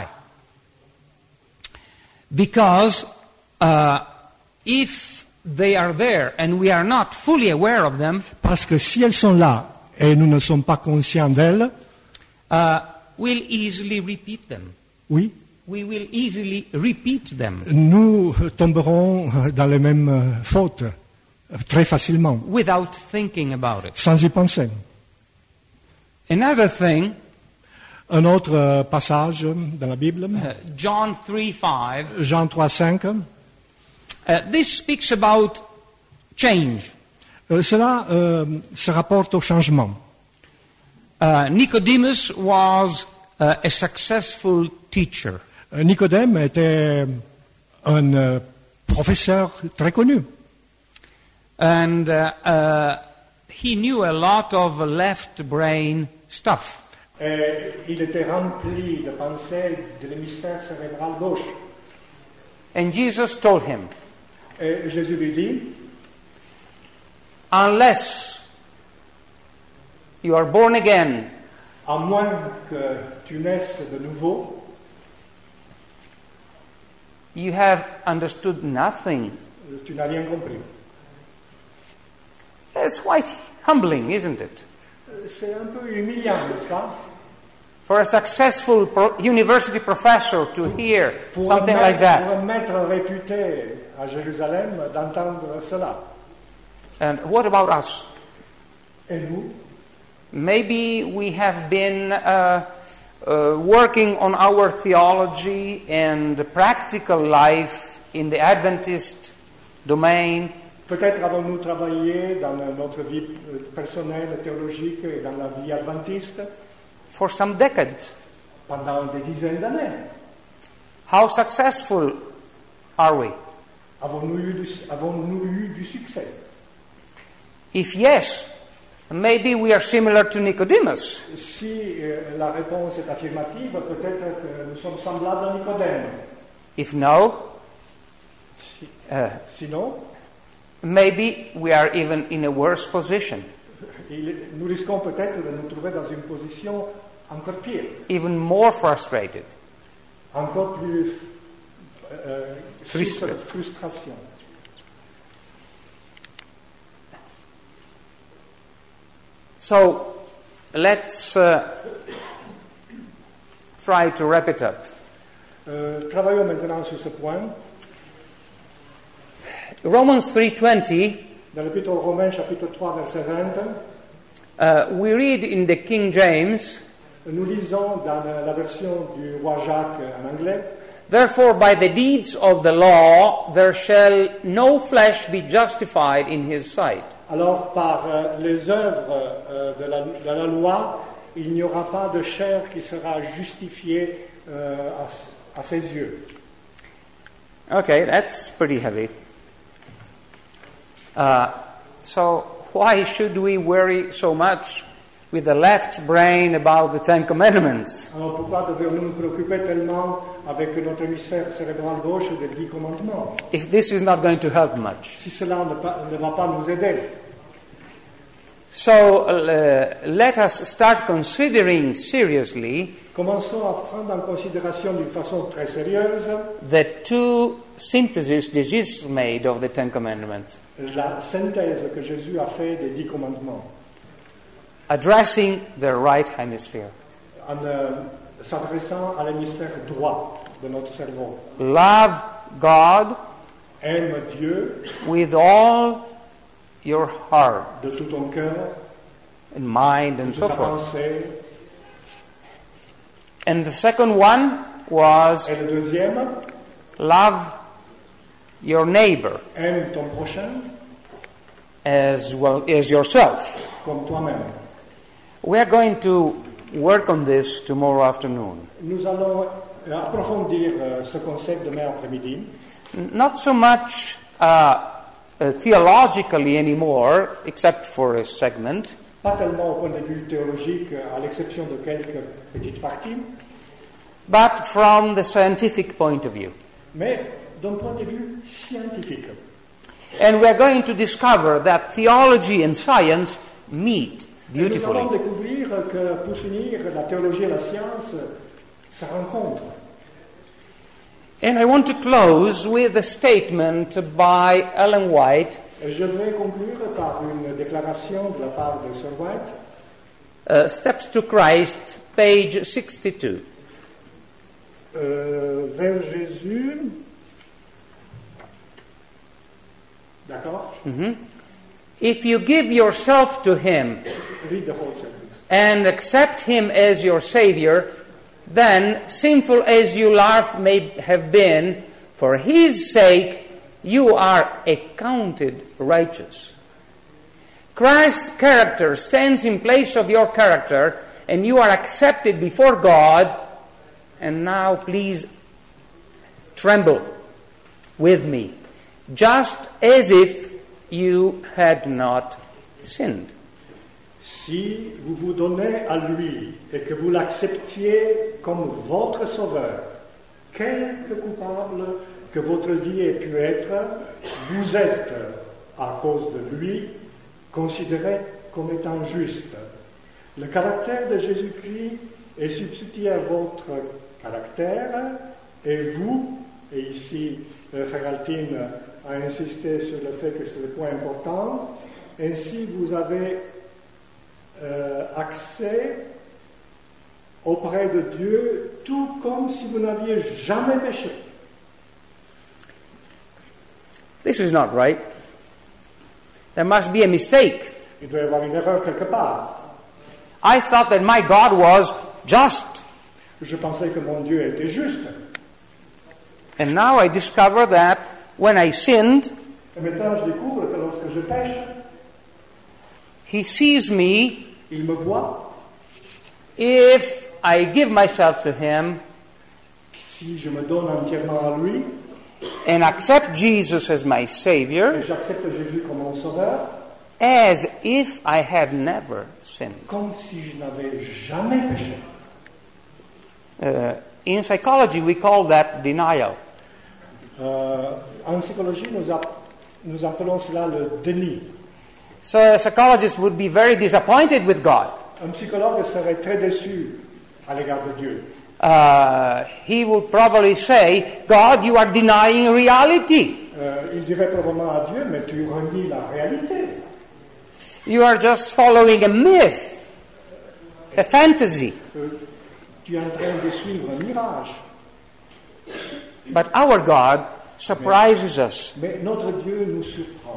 Because uh, if they are there and we are not fully aware of them, Parce que si elles sont là et nous ne sommes pas conscients d'elles, uh, we'll easily repeat them. oui, We will easily repeat them nous tomberons dans les mêmes euh, fautes euh, très facilement, without thinking about it. sans y penser. Another thing, Un autre euh, passage dans la Bible, uh, John three five, Jean trois cinq, uh, this speaks about change. euh, cela euh, se rapporte au changement. Uh, Nicodemus was uh, a successful teacher. Euh, Nicodème était un euh, professeur très connu. And uh, uh, he knew a lot of left brain stuff. Et il était rempli de pensées de l'hémisphère cérébral gauche. And Jesus told him, Et Jésus lui dit, unless you are born again, à moins que tu naisses de nouveau, you have understood nothing. tu n'as rien compris. That's quite humbling, isn't it? C'est un peu humiliant, n'est-ce pas? For a successful pro- university professor to hear Pour something un like maître, pour that. un maître réputé à Jérusalem d'entendre cela. And what about us? Et nous, Maybe we have been uh, uh, working on our theology and practical life in the Adventist domain peut-être avons-nous travaillé dans notre vie euh, personnelle, théologique et dans la vie adventiste for some decades. pendant des dizaines d'années. How successful are we? Avons-nous eu, du- avons-nous eu du succès? If yes, maybe we are similar to Nicodemus. Si euh, la réponse est affirmative, peut-être que nous sommes semblables à Nicodème. If no, Si- uh, Sinon, maybe we are even in a worse position, il- nous risquons peut-être de nous trouver dans une position encore pire, even more frustrated. encore plus euh, Frustre- source de frustration. So let's uh, try to wrap it up. Euh, travaillons maintenant sur ce point. Romans three twenty, Dans l'Épître aux Romains, chapitre trois, verset vingt, uh, we read in the King James, nous lisons dans la version du roi Jacques en anglais, therefore by the deeds of the law there shall no flesh be justified in his sight. alors par euh, les œuvres euh, de, la, de la loi, il n'y aura pas de chair qui sera justifiée euh, à, à ses yeux. Okay, that's pretty heavy. Uh, so why should we worry so much with the left brain about the Ten Commandments? Alors pourquoi devons-nous nous préoccuper tellement avec notre hémisphère cérébral gauche des dix commandements, If this is not going to help much. si cela ne, pa- ne va pas nous aider? So uh, let us start considering seriously Commençons à prendre en considération d'une façon très sérieuse the two syntheses that Jesus made of the Ten Commandments, la synthèse que Jésus a fait des dix commandements, addressing the right hemisphere. en euh, s'adressant à l'hémisphère droit de notre cerveau. Love God Aime Dieu with all your heart de tout ton cœur, and mind de and toute so ta forth. pensée. And the second one, was Et le deuxième, love your neighbor aime ton prochain as well as yourself. comme toi-même. We are going to work on this tomorrow afternoon. Nous allons approfondir euh, ce concept demain après-midi. Not so much uh, uh, theologically anymore, except for a segment, Pas tellement au point de vue théologique, à l'exception de quelques petites parties, but from the scientific point of view. mais d'un point de vue scientifique. And we are going to discover that theology and science meet Et nous allons beautifully. découvrir que, pour finir, la théologie et la science se rencontrent. And I want to close with a statement by Ellen White, Et je vais conclure par une déclaration de la part de Sir White, uh, Steps to Christ, page sixty-two. euh, vers Jésus. D'accord? Mhm. If you give yourself to Him Read the whole sentence. and accept Him as your Savior, then, sinful as your life may have been, for His sake you are accounted righteous. Christ's character stands in place of your character, and you are accepted before God. And now please tremble with me, just as if you had not sinned. Si vous vous donnez à lui et que vous l'acceptiez comme votre sauveur, quelque coupable que votre vie ait pu être, vous êtes, à cause de lui, considéré comme étant juste. Le caractère de Jésus-Christ est substitué à votre caractère, et vous, et ici euh, Frère Altine a insisté sur le fait que c'est le point important, ainsi vous avez euh, accès auprès de Dieu tout comme si vous n'aviez jamais péché. This is not right. There must be a mistake. Il doit y avoir une erreur quelque part. I thought that my God was just. Je pensais que mon Dieu était juste. And now I discover that when I sinned, Et maintenant je découvre que lorsque je pêche, He sees me. il me voit. If I give myself to Him Si je me donne entièrement à lui, and accept Jesus as my et Savior, j'accepte Jésus comme mon sauveur, as if I had never sinned. comme si je n'avais jamais péché. Uh, in psychology, we call that denial. Euh, en psychologie, nous, app- nous appelons cela le déni. So a psychologist would be very disappointed with God. Un psychologue serait très déçu à l'égard de Dieu. Uh, he would probably say, God, you are denying reality. Euh, il dirait probablement à Dieu, mais tu renies la réalité. You are just following a myth, a fantasy. Euh, tu es en train de suivre un mirage. But our God surprises us. Mais notre Dieu nous surprend.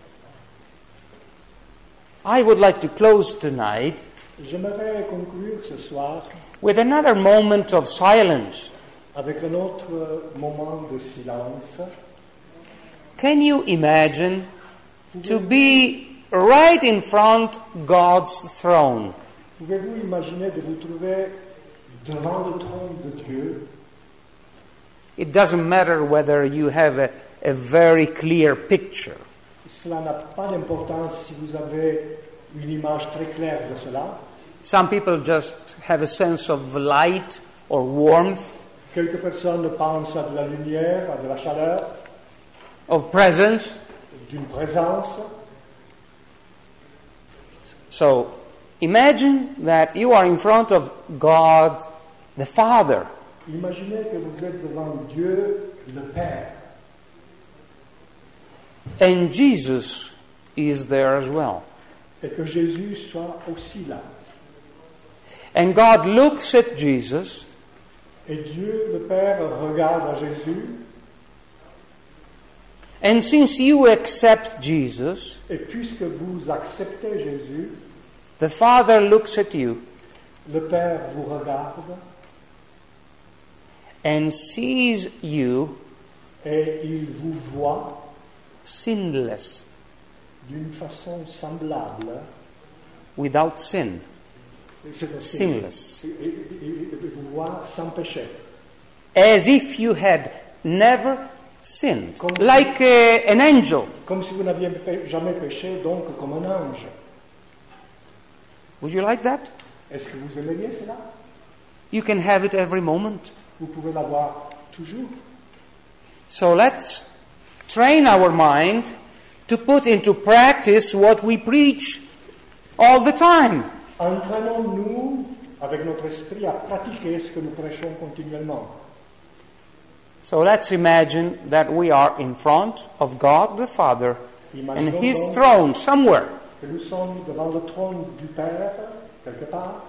I would like to close tonight J'aimerais conclure ce soir with another moment of silence. avec un autre moment de silence. Can you imagine to be right in front God's throne? Pouvez-vous imaginer de vous trouver devant le trône de Dieu? It doesn't matter whether you have a, a very clear picture. Cela n'a pas d'importance si vous avez une image très claire de cela. Some people just have a sense of light or warmth, Quelques personnes pensent à de la lumière, à de la chaleur, of presence. d'une présence. So imagine that you are in front of God the Father. Imaginez que vous êtes devant Dieu, le Père, And Jesus is there as well. et que Jésus soit aussi là. And God looks at Jesus Et Dieu, le Père, regarde à Jésus, and since you accept Jesus, et puisque vous acceptez Jésus, the Father looks at you le Père vous regarde, and sees you et il vous voit sinless, d'une façon semblable, without sin, c'est-à-dire, sinless, il, il- il vous voit sans péché, as if you had never sinned, Comme- like uh, an angel. comme si vous n'aviez pé- jamais péché, donc comme un ange. Would you like that? Est-ce que vous aimeriez cela? You can have it every moment. Vous pouvez l'avoir toujours. So let's train our mind to put into practice what we preach all the time. Entraînons-nous avec notre esprit à pratiquer ce que nous prêchons continuellement. So let's imagine that we are in front of God the Father and Imaginons His donc throne somewhere. que nous sommes devant le trône du Père, quelque part.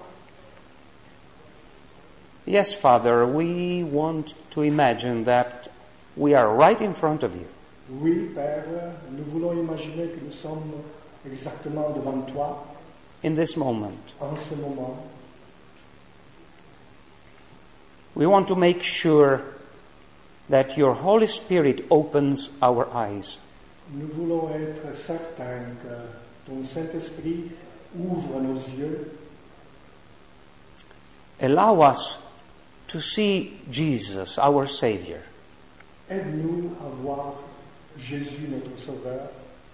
Yes, Father, we want to imagine that we are right in front of you. Oui, Père, nous voulons imaginer que nous sommes exactement devant toi In this moment, en ce moment. we want to make sure that your Holy Spirit opens our eyes. Nous voulons être certains que ton Saint-Esprit ouvre nos yeux, Allow us to see Jesus, our Savior, aide-nous à voir Jésus, notre Sauveur,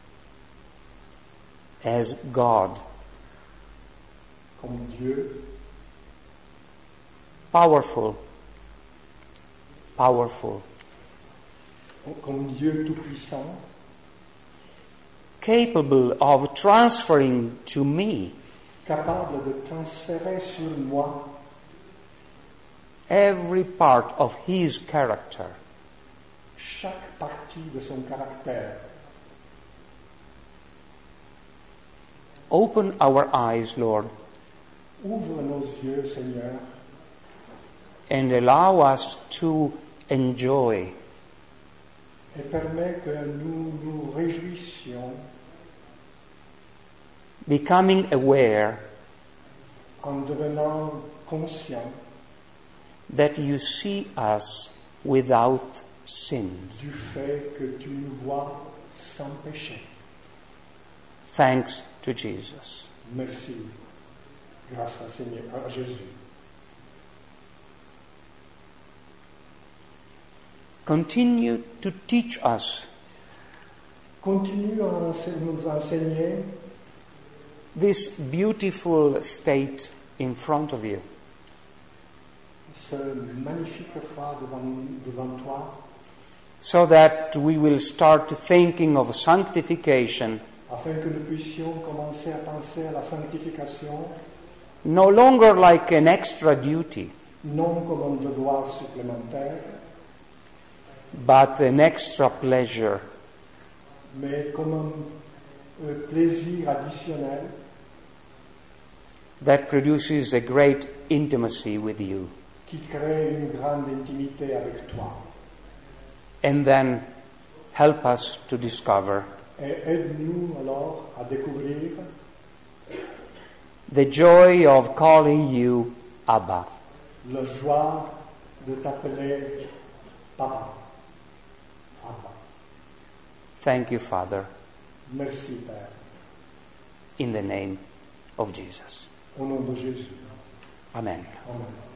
as God, comme Dieu, powerful, powerful, comme Dieu tout-puissant, capable of transferring to me capable de transférer sur moi every part of His character. chaque partie de son caractère. Open our eyes, Lord, Ouvre nos yeux, Seigneur, and allow us to enjoy et permets que nous nous réjouissions becoming aware en devenant conscients that you see us without sin. du fait que tu nous vois sans péché. Thanks to Jesus. Merci. Grâce à, Seigneur, à Jésus. Continue to teach us Continue à ense- nous enseigner this beautiful state in front of you, ce magnifique phare devant, devant toi, so that we will start thinking of sanctification afin que nous puissions commencer à penser à la sanctification, no longer like an extra duty, non comme un devoir supplémentaire, but an extra pleasure mais comme un euh, plaisir additionnel that produces a great intimacy with you. qui crée une grande intimité avec toi. And then help us to discover Et aide-nous alors à découvrir the joy of calling you Abba. la joie de t'appeler Papa. Abba. Thank you, Father, Merci Père. in the name of Jesus. Au nom de Jésus. Amen. Amen.